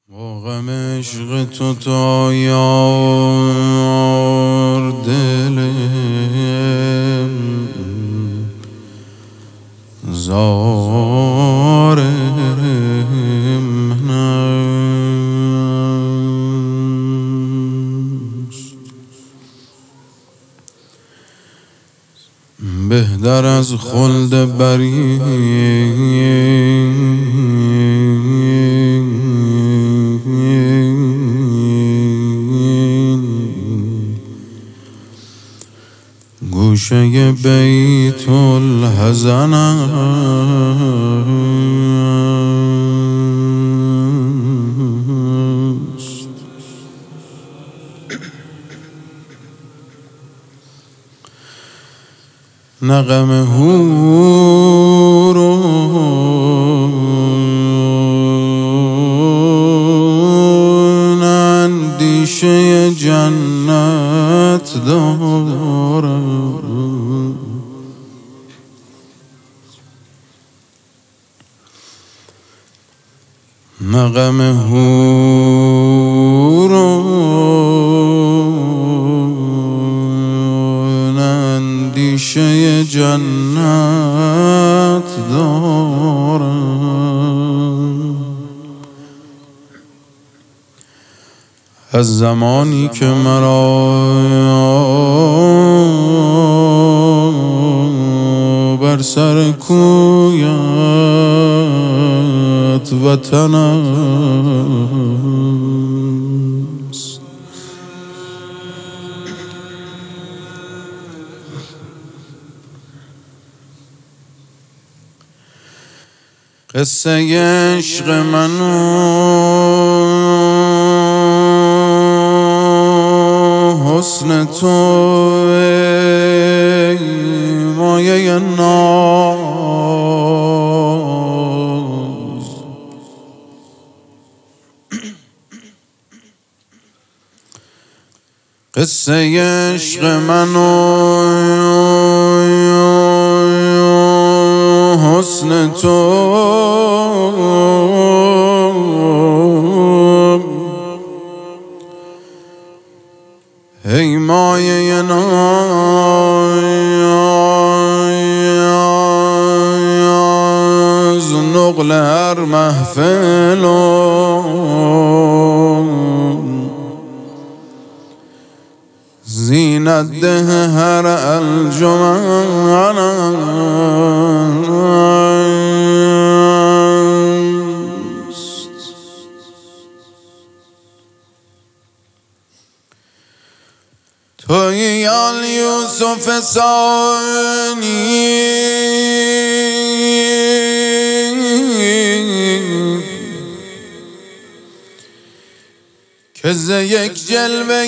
با غم عشق تو تا یار دلم زار من است. بهتر از خلد بری گوشه بیت الحزن است. نه غم حور و نه اندیشه جنت دارم، نه غم حور و نه اندیشه جنت دارم. از زمانی که مرا بر سر کویت وطن است، قصه عشق من حسن تو ای مایه ناز، قصه عشق من حسن تو ای مایه ناز، نقل هر محفل زینت ده هر الجمن است. تویی آل یوسف ثانی که ز یک جلوه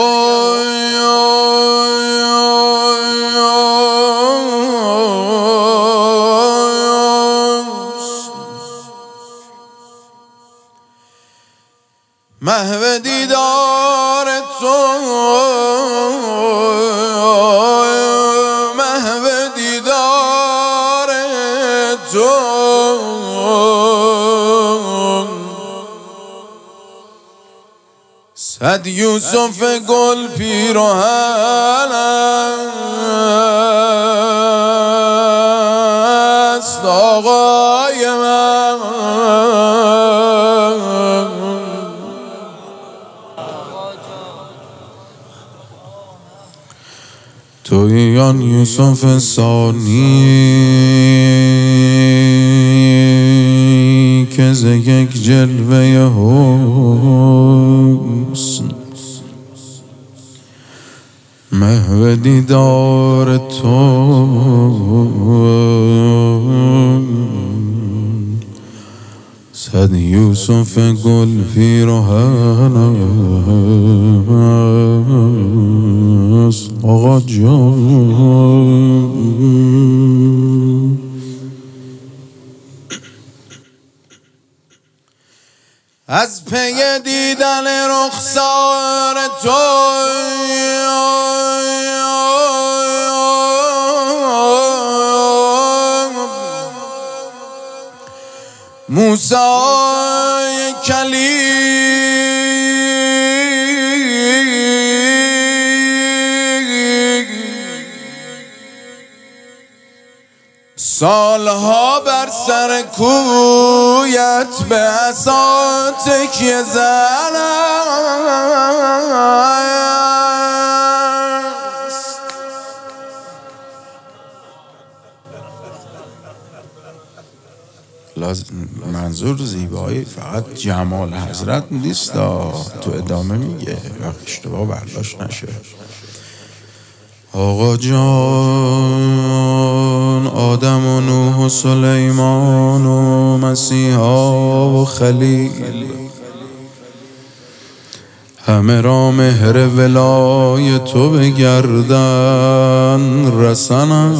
محو دیدار تو، محو دیدار تو، صد یوسف گل پیراهن است آقای من. تویی آن یوسف ثانی که ز یک جلوه حسن محو دیدار تو صد یوسف گل پیراهن است آقا جان. از پی دیدن رخسار تو موسی کلیم سالها بر سر کویت به عصا تکیه منظور زیبایی فقط جمال حضرت نیست، تو ادامه میگه اشتباه برداشت نشه. آقا جان آدم و نوح و سلیمان و مسیحا و خلیل همه را مهر ولای تو به گردن رسنم.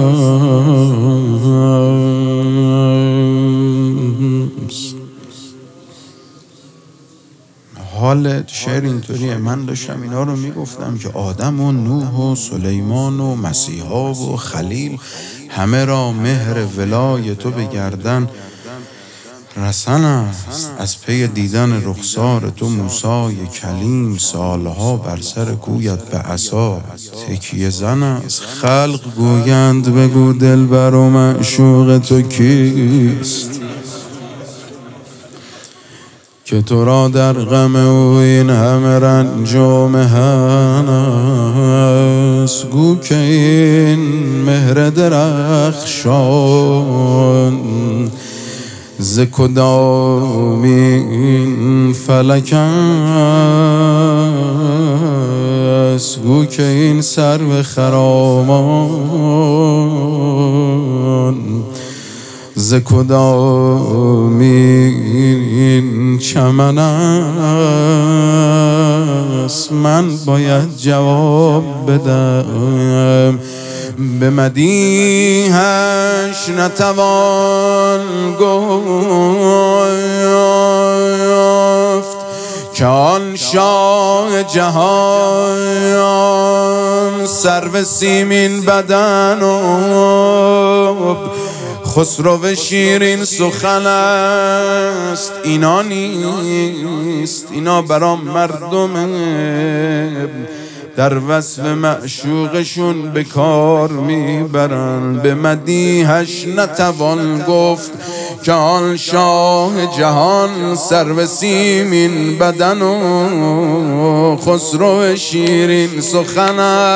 حال شعر اینطوریه. من داشتم اینا رو میگفتم که آدم و نوح و سلیمان و مسیحا و خلیل همه را مهر ولای تو به گردن رسن است. از پی دیدن رخسار تو موسی کلیم سالها بر سر کویت به عصا تکیه زن است. خلق گویند بگو دلبر و معشوق تو کیست که تو را در غم او این همه رنج و محن است. گو که این مهر درخشان ز کدامین فلک است. گو که این سرو خرامان ز کدامین چمن است. من باید جواب بدم به مدیحش نتوان گفت که آن شاه جهان سرو سیمین بدن و خسرو شیرین سخن است. اینا نیست، اینا برام مردمه در وصف معشوقشون به کار میبرن. به مدیحش نتوان گفت که آن شاه جهان سرو سیمین بدن و خسرو شیرین سخن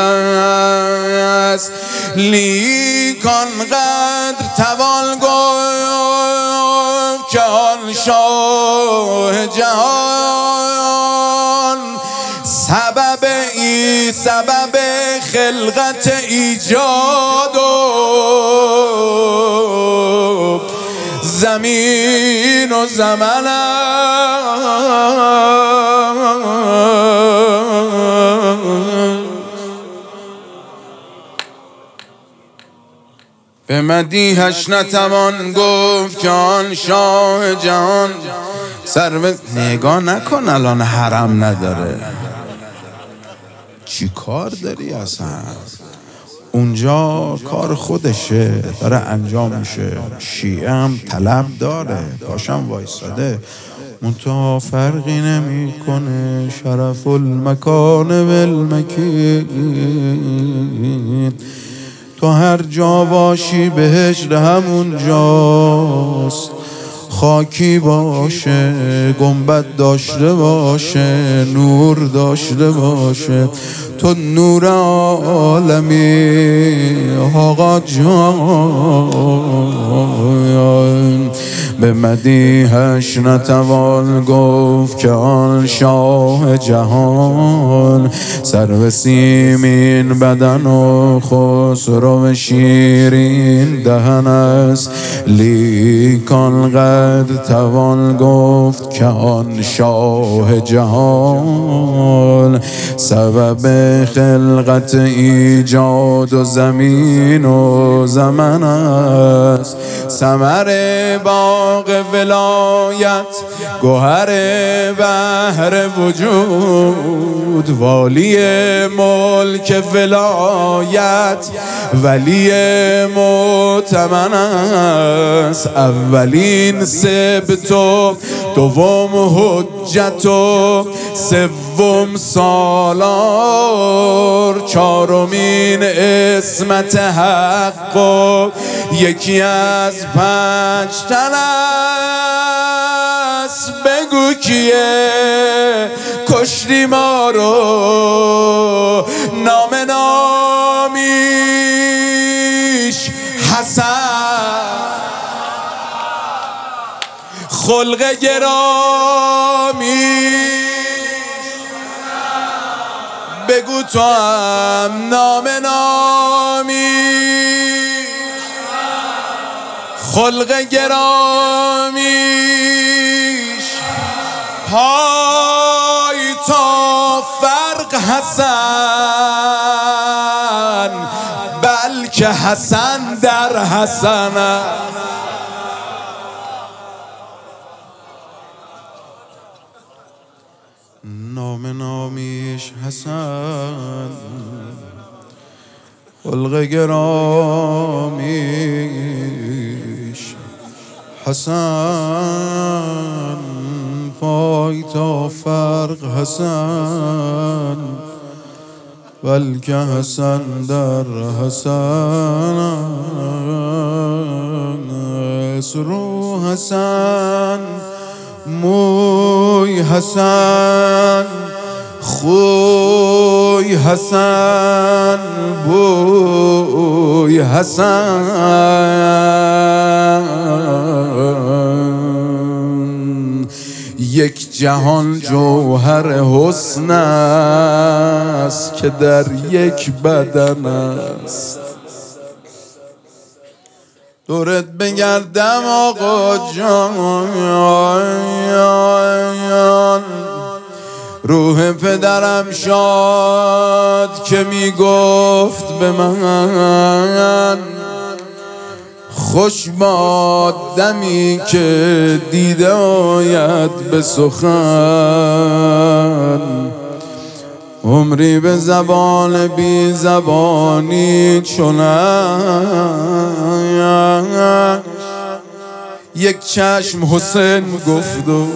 است. لیک آنقدر توان گفت که آن شاه جهان سبب خلقت ایجاد و زمین و زمن به مدیحش نتوان گفت که آن شاه جهان سرو. نگاه نکن الان حرم نداره، چی کار داری اصلا؟ اونجا کار خودشه داره انجام میشه. شیعه هم طلب داره، پاشم وایساده، منتها فرقی نمیکنه. شرف المکان والمکین، تو هر جا باشی بهشت همون جاست. خاکی باشه، گنبد داشته باشه، نور داشته باشه، تو نور عالمی. آقا جان به مدیحش نتوان گفت که آن شاه جهان سرو سیمین بدن و خسرو شیرین دهن است. لیک آنقدر توان گفت که آن شاه جهان سبب خلقت ایجاد و زمین و زمن است. ثمر باغ ولایت گوهر بحر وجود، والی ملک ولایت ولی معتمن است. اولین سبت و دوم حجت و سوم سالار، چهارمین عصمت حق و یکی از 5 تن است. بگو کیه کشتی ما رو؟ نام نامیش حسن، خلق گرامی. بگو تو هم نام نامی، خلق گرامیش پای تا فرق حسن، بلکه حسن در حسن. نام نامیش حسن، خلق گرامیش حسن، پای تا فرق حسن، بلکه حسن در حسن است. رو حسن، موی حسن، خوی حسن، بوی حسن. یک جهان جوهر حسن است که در یک بدن است. دورت بگردم آقا جان، روح پدرم شاد که میگفت به من خوش باد دمی که دیده آید به سخن. عمری به زبان بی زبانی چنان، یک چشم حسین گفت و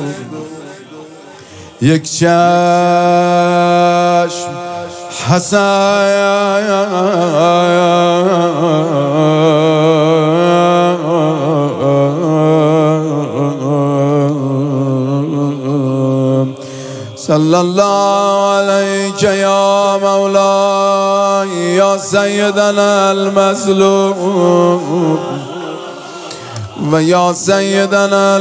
یک چشم حسن. صلی الله علیک یا مولا یا سیدنا المظلوم و یا سیدنا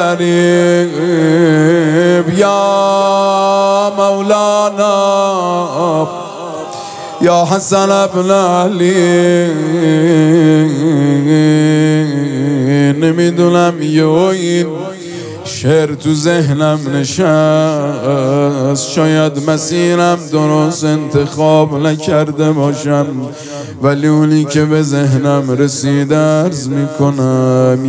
الغریب، یا مولانا یا حسن ابن علی. نمیدونم این شعر تو ذهنم نشست، شاید مسیرم درست انتخاب نکرده باشم، ولی اونی که به ذهنم رسید عرض میکنم.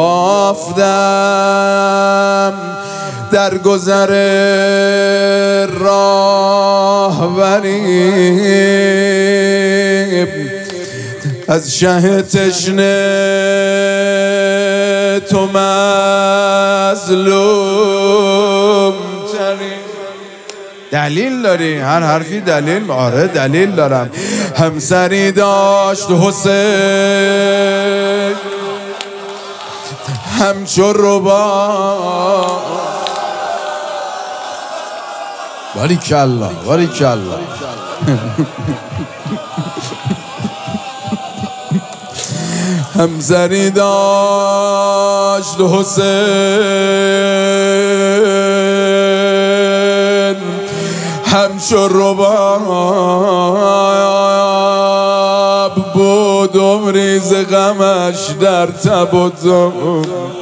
یافتم در گذر راهبری از شه تشنه تو مظلوم ترین. دلیل داری؟ هر حرفی دلیل؟ آره دلیل دارم. همسری داشت حسین همچو ربا. باریکالله باریکالله. همسری داشت حسین همچو رباب بود، عمری ز غمش در تب و دم.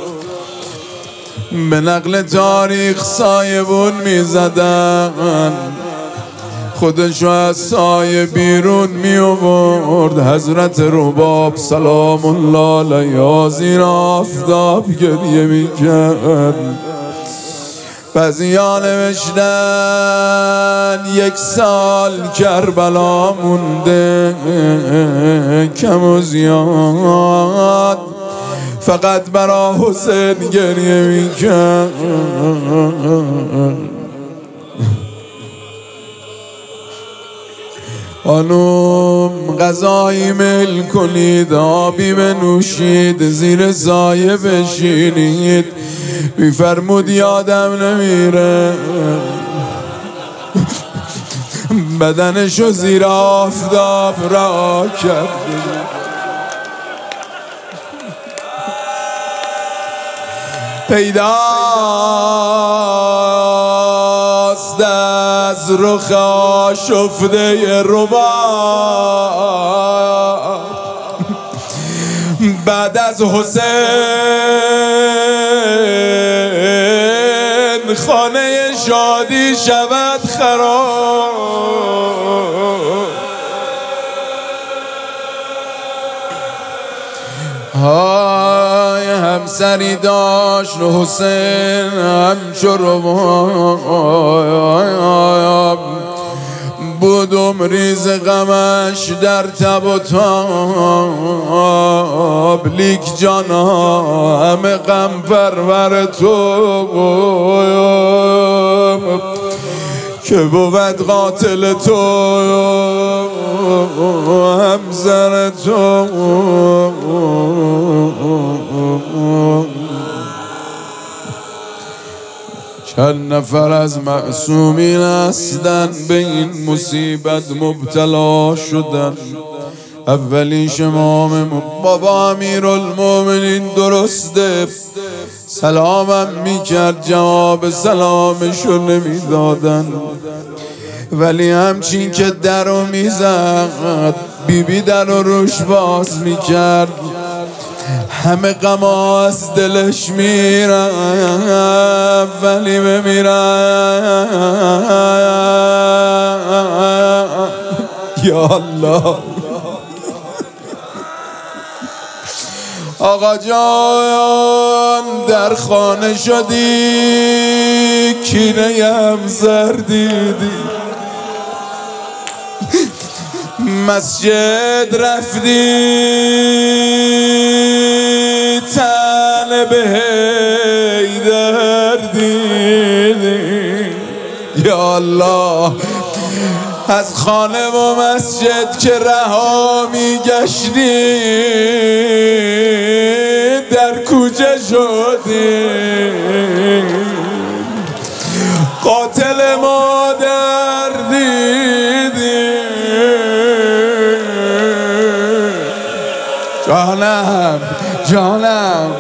به نقل تاریخ سایبون می زدن، خودشو از سایه بیرون می آورد. حضرت رباب سلام الله علیه زیر آفتاب گریه می کرد. بعضیا نوشتن 1 سال کربلا مونده، کم و زیاد فقط برا حسین گریه میکرد. خانوم غذایی میل کنید، آبی بنوشید، زیر سایه بشینید. میفرمود یادم نمیره بدنشو زیر آفتاب را کرد. پیداست از رخ آشفته رباب بعد از حسین خانه شادی شود خراب. های همسری داشت حسین همچو رباب بود ریز غمش در تب و تاب. لیک جانا همه غم پرور تو که بود قاتل تو همسر تو. چند نفر از معصومین هستن به این مصیبت مبتلا شدن. اولیش امام بابا امیرالمومنین درسته سلامم میکرد، جواب سلامشو نمیدادن، ولی همچین که درو میزد بیبی درو روش باز میکرد. همه غما از دلش میرن ولی بمیرن. یا الله آقا جان در خانه شدی کینه همسر دیدی، مسجد رفتی طالب حیدر دیدی. یا الله از خانه و مسجد که رها میگشتی در کوچه شدی، قاتل مادر دیدی. جانم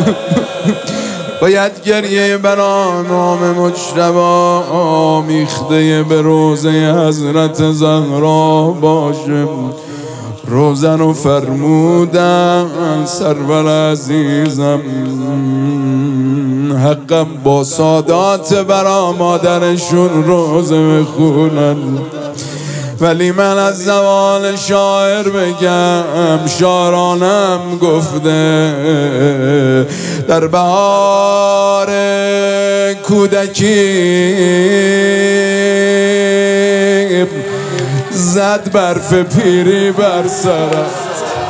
باید گریه برا نام مجتبی آمیخته به روزه حضرت زهرا باشه. روزن رو فرمودن سرور عزیزم حقم با سادات برا مادرشون روزه بخونن، ولی من از زبان شاعر بگم شاعرانم گفته در بهار کودکی زد برف پیری بر سرت.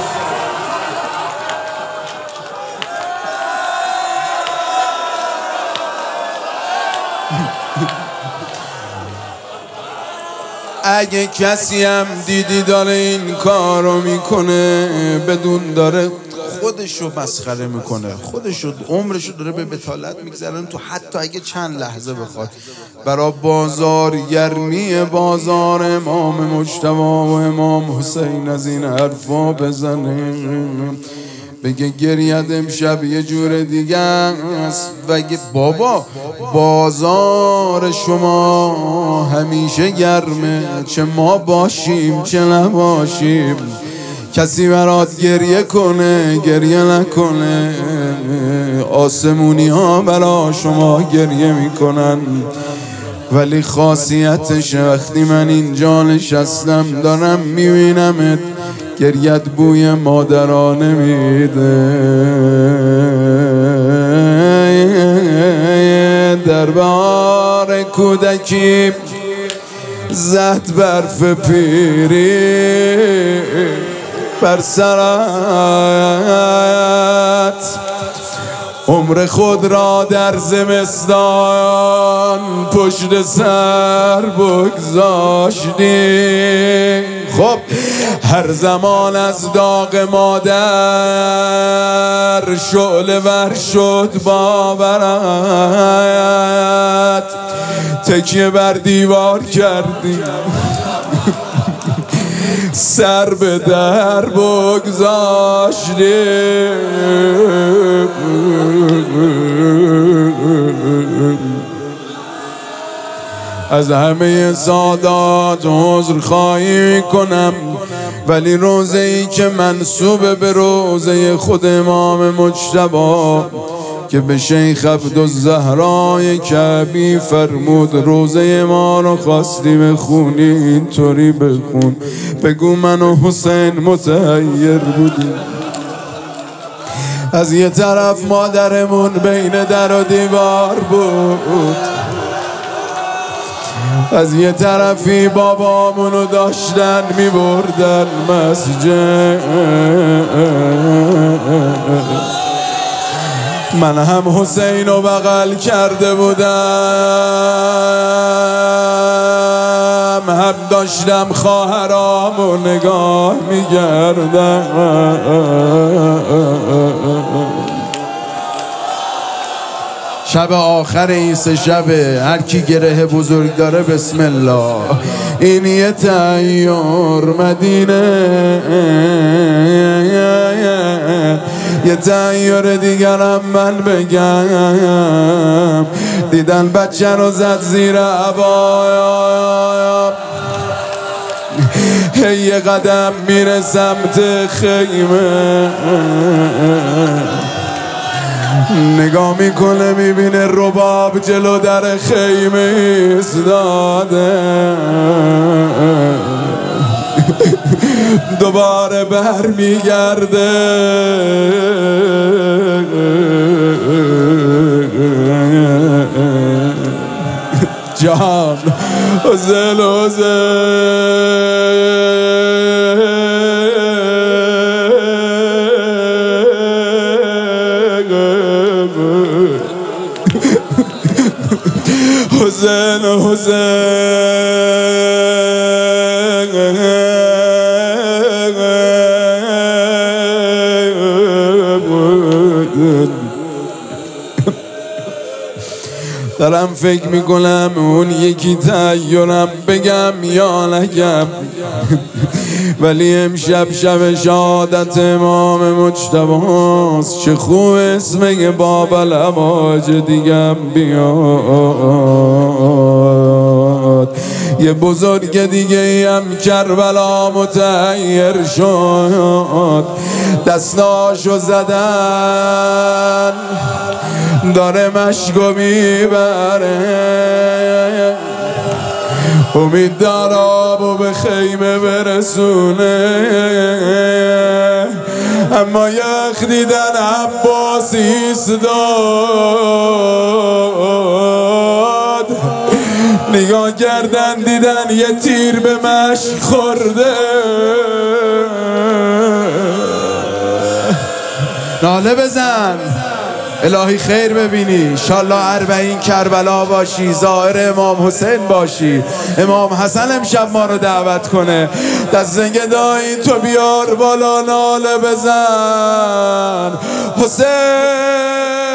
اگه کسی هم دیدی داره این کارو میکنه بدون داره خودشو مسخره میکنه، خودشو عمرشو داره به بتالت میگذرن تو، حتی اگه چند لحظه بخواد برا بازارگرمی بازار امام مجتبی و امام حسین از این حرفا بزنه، بگه گریت امشب یه جور دیگه است. بگه بابا بازار شما همیشه گرمه، چه ما باشیم چه نباشیم، کسی برات گریه کنه گریه نکنه، آسمونی ها برا شما گریه میکنن. ولی خاصیتش وقتی من اینجا نشستم دارم میبینمت گریت بوی مادرانه میده. در بهار کودکی زد برف پیری بر سرت عمر خود را در زمستان پشت سر بگذاشتی. خب هر زمان از داغ مادر شعله ور شد باورت، تکیه بر دیوار کردی سر به در بگذاشتی. از همه سادات عذر خواهی کنم، ولی روزه ای که منسوب به روزه خود امام مجتبی که به شیخ عبدالزهرای کعبی فرمود روزه ما رو خواستی بخونی، اینطوری بخون بگو من و حسین متحیر بودیم. از یه طرف مادرمون بین در و دیوار بود، از یه طرفی بابامونو داشتن میبردن مسجد. من هم حسین رو بغل کرده بودم، هم داشتم خواهرامو نگاه میکردم. شب آخر این سه شبه، هر کی گره بزرگ داره بسم الله. این یه تیار مدینه، یه تیار دیگرم من بگم. دیدن بچه رو زد زیر عبایا، یه قدم میره سمت خیمه، نگاه میکنه میبینه رباب جلو در خیمه ایستاده. دوباره بر میگرده، جان حسین حسین دارم فکر میکنم اون یکی تیارم بگم یا نگم، ولی امشب شب شهادت امام مجتباست. چه خوب اسم باب الامواج دیگم بیاد. یه بزرگ دیگه ای هم کربلا متحیر شد، دستاشو زدن داره مشکو میبره، امید دار آبو به خیمه برسونه. اما یخ دیدن عباس ایستاد، نگاه کردن دیدن یه تیر به مشک خورده. ناله بزن الهی خیر ببینی، انشالله 40 کربلا باشی، ظاهر امام حسین باشی، امام حسن امشب ما رو دعوت کنه. دست زنگ دایی تو بیار بالا، ناله بزن حسین.